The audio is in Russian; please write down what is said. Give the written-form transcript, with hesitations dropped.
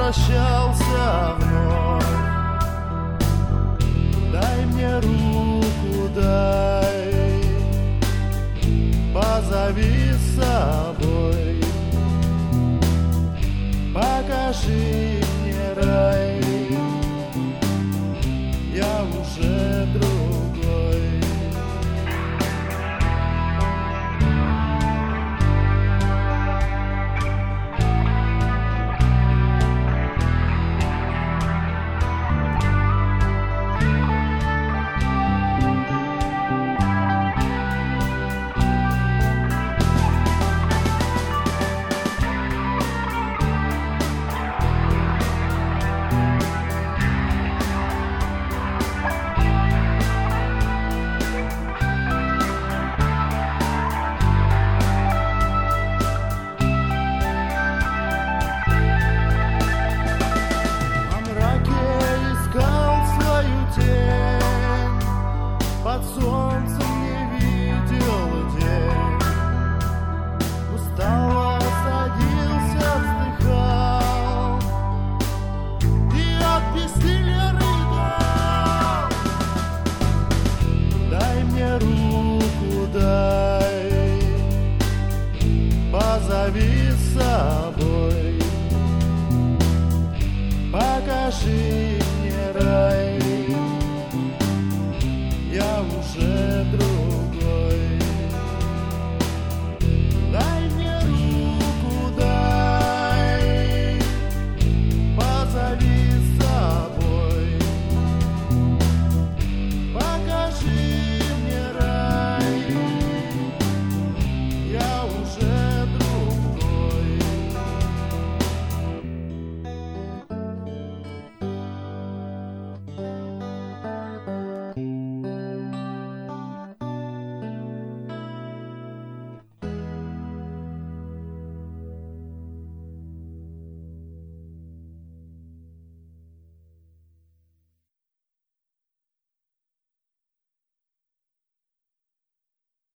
возвращался вновь. Дай мне руку, дай, позови с собой, покажи мне рай, я уже другой. Под солнцем не видел день, устало садился, вздыхал и от бессилия рыдал. Дай мне руку, дай, позови с собой, покажи мне рай.